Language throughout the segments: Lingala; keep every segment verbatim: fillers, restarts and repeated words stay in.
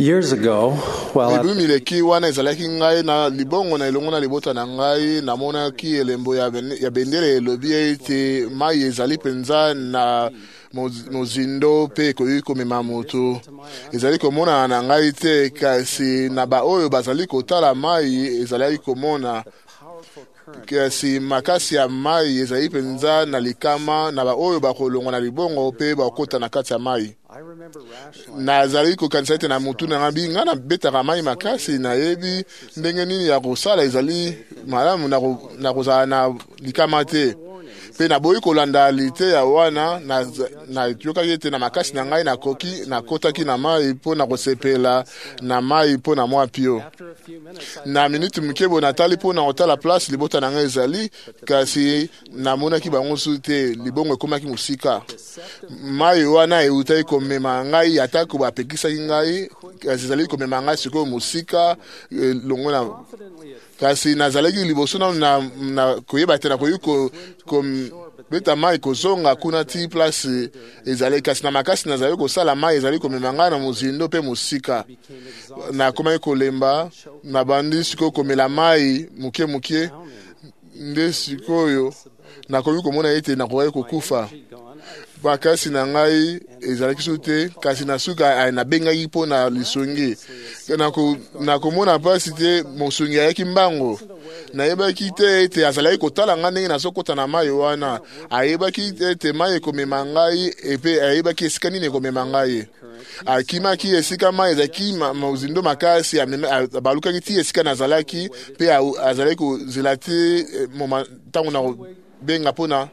Years ago, while Ebu at mileki wana ezalaki ngai na libongo na elongo na libota na ngai namonaki elembo ya ben- ya bendele elobi ete mai ezali penza na moz- mozindo mpe ekoki komema moto ezali komona na ngai te kasi na baoyo bazali kotala mai ezalaki komona kasi makasi ya mai ezali penza na likama na baoyo bakolongwa na libongo mpe bakota na kati ya mai I remember rationalizing nazali kokanisa ete na mutu na ngai ngai nabetaka mai makasi nayebi ndenge nini ya kosala ezali malamu na ko- na kozala na likama te mpe naboyi kolanda lite ya wana nayokaki ete na makasi na ngai nakoki nakotaki na mai mpo na kosepela na mai mpo na mwa pio after a few minutes I na miniti moke boye natali mpo na kotala place libota na ngai ezali kasi namonaki bango su te libongo ekomaki mosika mai wana eutaki komema ngai atako bapekisaki ngai kasi ezalaki komema ngai sikoyo mosika elongo na confidently at kasi nazalaki liboso nano na, na koyeba te nakoki ko, ko beta mai kozonga kuna ti place ezali kasi na makasi nazali kosala mai ezali komema ngai na mozindo mpe mosika became exhausted. nakomaki kolemba nabandi sikoyo komela mai moke moke nde sikoyo nakoki komona ete nakokaki kokufa She gone. I bakasi na ngai ezalaki so te kasi na suka ah, nabengaki mpo na lisongi Nako- nakomona mpasi te mosongi ayaki mbango nayebaki te ete azalaki kotala ngai ndenge nazokota na mai wana ayebaki te ete mai ekomema ngai epe ayebaki esika nini ekomema ngai akimaki esika mai ezalaki ma- mozindo makasi ameme- a- balukaki ti esika nazalaki mpe au- azalaki kozela te eh, moma ntango na kobenga mpona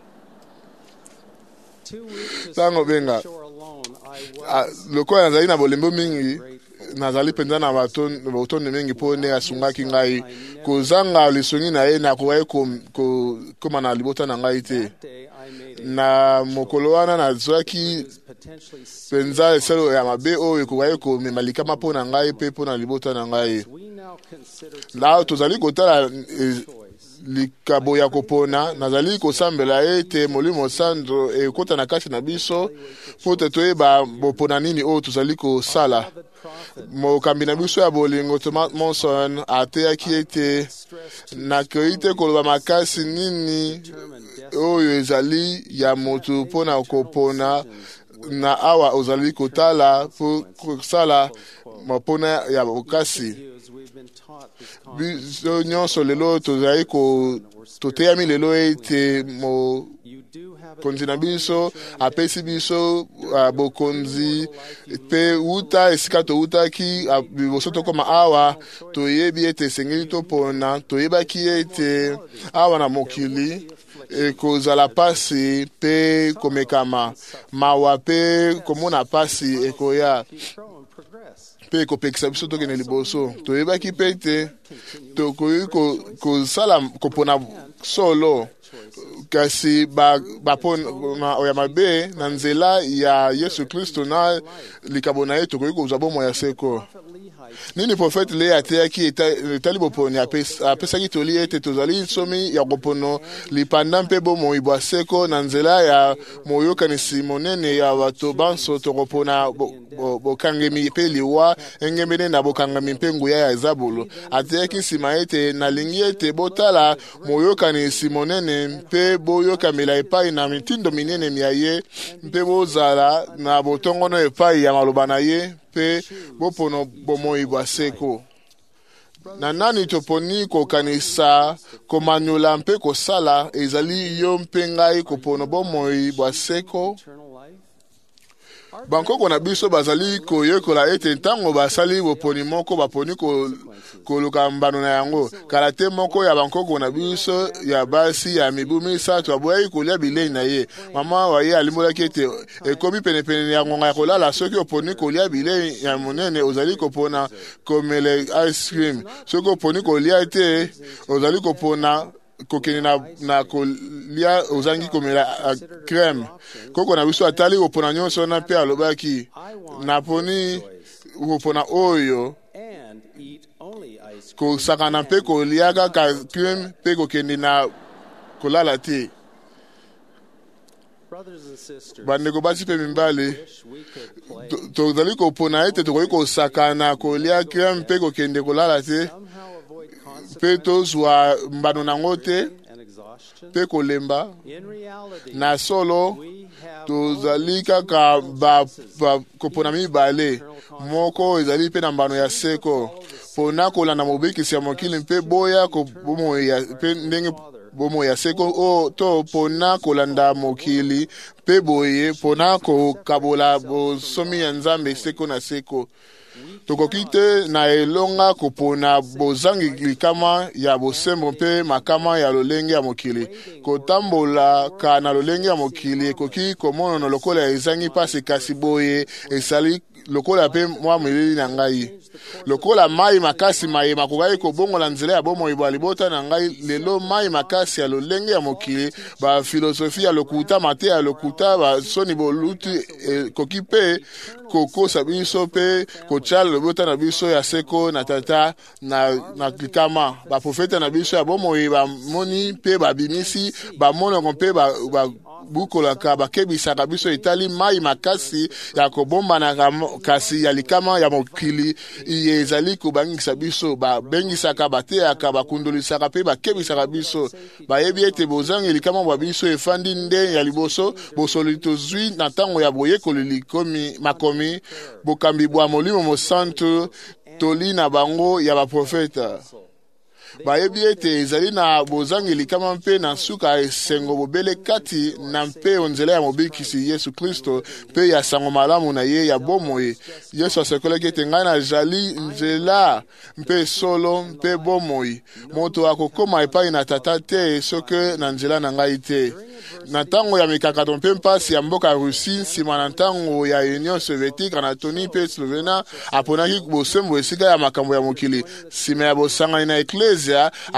two weeks to ntango benga shore alone. I Ah, was lokola nazali na bolembo mingi nazali mpenza na baton- botondo mingi mpo nde asungaki ngai kozanga lisongi na ye nakokaki kom- ko- koma na libota na ngai te that day I made a na mokolo wana nazwaki potentially s- mpenza eselo ya mabe oyo ekokaki komema likama mpo na ngai mpe mpo na libota na ngai we now consider na tozali kotala eh, likabo ya kopona nazali kosambela ete molimo sandro ekota na kati na biso mpo te toyeba bopona nini oyo tozali kosala the prophet mokambi na biso ya bolingo Thomas Monson ateyaki ete nakoki te koloba makasi nini determined death oyo ezali ya motu mpo na kopona na awa ozali kotala mpo kosala mapona ya bokasi views we've been taught this biso nyonso lelo tozali ko toteyami lelo ete mo you do have a konzi na biso apesi biso uh, bokonzi mpe wuta esika towutaki uh, liboso tokoma awa toyebi ete esengeli topona toyebaki ete awa na mokili ekozala pasi mpe komekama mawa mpe komona pasi ekoya grow and progress. mpe ekopekisa biso tokende liboso toyebaki mpe ete tokoki ko- kosala kopona solo kasi ba- bapona oyo ya mabe na nzela ya yesu kristo na likabo na ye tokoki kozwa bomoi ya seko Lehi nini profete le ateyaki eta- etali boponi apes- apesaki toli ete tozali nsomi ya kopono lipanda mpe bomoi bwa seko na nzela ya moyokanisi monene ya bato banso tokopona bo- bo- bokangemi mpe liwa engembene na bokangami mpe nguya ya ezabolo ateyaki nsima ete nalingi ete botala moyokanisi monene mpe boyokamela epai na mitindo minene ya ye mpe bozala na botongono epai ya maloba na ye mpe bopono bomoi bwa seko na nani toponi kokanisa komanyola mpe kosala ezali yo mpe ngai kopono bomoi bwa seko eternal life. bankoko na biso bazali koyekola ete ntango basali boponi moko baponi ko- koluka mbano na yango kala te moko ya bankoko na biso ya basi ya mibu misato aboyaki kolia bilei na ye mama wa ye alimbolaki ete ekomi penepene ya ngonga ya kolala soki oponi kolia bilei ya monene ozali kopona komela ice cream soki oponi kolia te ozali kopona kokende na, na kolia ozangi komela uh, creme koko na biso atali kopona nyonso wana mpe alobaki naponi kopona oyo And eat only ice cream. kosakana mpe kolia kaka creme mpe kokende na kolala te brothers and sisters, bandeko basi mpe mibali wish we could play to- tozali kopona ete tokoki kosakana kolia kria mpe kokende kolala te somehow avoid mpe consequences tozwa mbano nango te and exhaustion. mpe kolemba In reality, na solo we have tozali kaka ba- ba- kopona mibale moko ezali mpe na mbano ya seko mpona kolanda mobikisi ya mokili mpe boya ko- bomoi ya- mpe ndenge bomoi ya seko o to mpona kolanda mokili mpe boye mpona kokabola bosomi ya nzambe seko na seko tokoki te na elonga kopona bozangi likama ya bosembo mpe makama ya lolenge ya mokili kotambolaka na lolenge ya mokili ekoki komonana lokola ezangi mpasi kasi boye esali lokola mpe mwa milili na ngai lokola mai makasi mayema kokaki kobongola nzela ya bomoi bwa libota na ngai lelo mai makasi ya lolenge ya mokili bafilosofi ya lokuta mateya ya lokuta basoni boluti ekoki mpe kokosa biso mpe kotyala lobota na biso ya seko na tata na, na likama baprofeta na biso ya bomoi bamoni mpe babimisi bamonoko mpe ba, ba bukolaka bakebisaka biso etali mai makasi ya kobombanaka kasi ya likama ya mokili iye ezali kobangisa biso babengisaka bateyaka bakundolisaka mpe bakebisaka biso bayebi ete bozangi likama bwa biso efandi nde ya liboso bosoli tozwi na ntango ya boyekoli likomi makomi bokambi bwa molimo mosantu toli na bango ya baprofeta bayebi ete ezali na bozangi likama mpe na suka esengo bobele kati na mpe onzela ya mobikisi Yesu Kristo mpe ya sango malamu na ye ya bomoi Yesu asekolaki ete ngai nazali nzela mpe solo mpe bomoi moto akokoma epai na tata te soki na nzela na ngai te na ntango ya mikakato mpe mpasi ya mboka ya Rusi nsima na ntango ya Union Soviétique Anatolie mpe Slovenia aponaki bosembo esika ya makambo ya mokili nsima ya bosangani na eklezia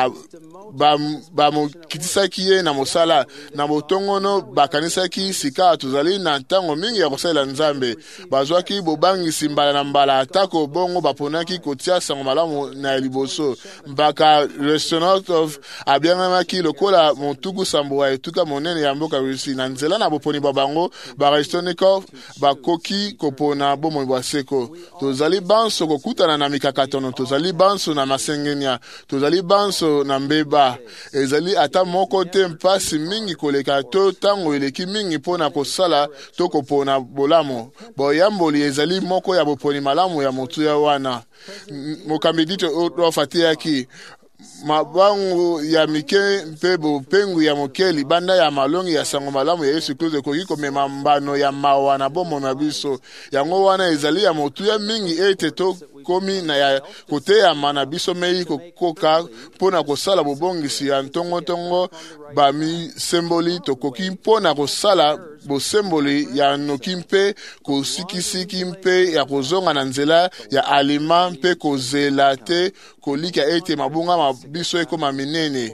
bamokitisaki ye na mosala na botongono bakanisaki sika tozali na ntango mingi ya kosalela nzambe bazwaki bobangisi mbala na mbala atako bongo baponaki kotia sango malamu na liboso mpaka Restonov abiangamaki lokola motuku sambo ya etuka monene ya mboka Rusi na nzela na boponi bwa bango barestonikov bakoki kopona bomoi bwa seko tozali banso kokutana na mikakatono tozali banso na masengenia tozali banso na mbeba ezali ata moko te mpasi mingi koleka to tango eleki mingi mpona kosala to kopona bolamu boyamboli ezali moko ya boponi malamu ya motuya wana mokambi dito ofatiyaki mabango ya mike mpe bopengu ya moke libanda ya malongi ya sango malamu ya Yesu Kristo ekoki komema mbano ya mawa na bomoi na biso yango wana ezali ya motuya mingi ete to komi na ya koteyama na biso mei kokoka mpona kosala bobongisi ya ntongo-ntongo bamisemboli tokoki mpona kosala bosemboli ya noki mpe kosikisiki mpe ya kozonga na nzela ya alima mpe kozela te kolika ete mabunga mabiso ekoma minene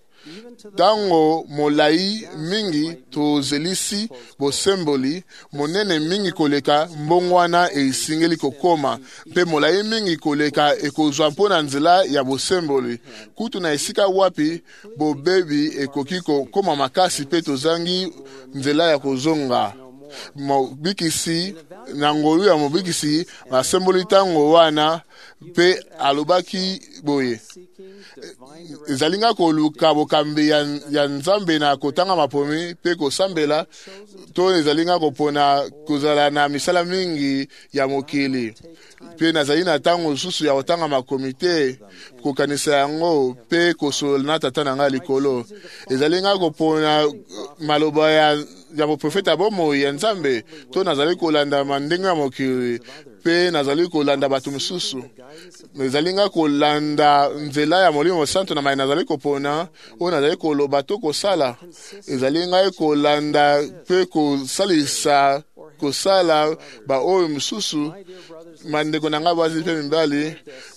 tango molai mingi tozelisi bosemboli monene mingi koleka mbongwana esingeli kokoma mpe molai mingi koleka ekozwa mpona nzela ya bosemboli kutu na esika wapi bobebi ekoki kokoma makasi mpe tozangi nzela ya kozonga mobikisi na ngolu ya mobikisi basemboli tango wana mpe alobaki boye ezalinga koluka bokambi ya, ya nzambe na kotanga mapomi mpe kosambela to ezalinga kopona kozala na misala mingi ya mokili mpe nazali na ntango mosusu ya kotanga makomite kokanisa yango mpe kosola na tata na ngai likolo ezalinga kopona maloba ya ya boprofeta bomoi ya nzambe to nazali kolanda mandenge ya mokili mpe nazali kolanda bato mosusu ezalinga kolanda nzela ya molimo santo na mai nazali kopona oyo nazali koloba to kosala ezalinga kolanda mpe kosalisa kosala baoyo mosusu mandeko na ngai basi mpe mibali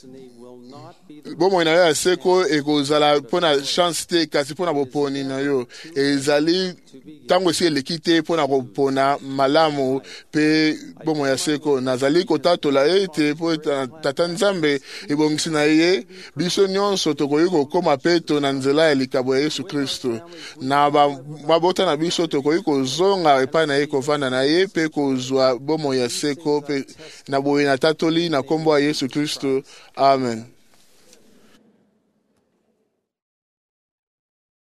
bomoi na yo ya seko ekozala mpona chance te kasi mpona boponi na yo ezali ntango esi eleki te mpo na kopona malamu mpe bomoi ya seko. Nazali kotatola ete mpo tata nzambe ebongisi na ye biso nyonso tokoki kokoma mpe to na nzela ya likabo ya Yesu Kristo. Na mabota na biso tokoki kozonga epai na ye kovanda na ye mpe kozwa bomoi ya seko mpe na boye na tatoli na kombo ya Yesu Kristo. Amen.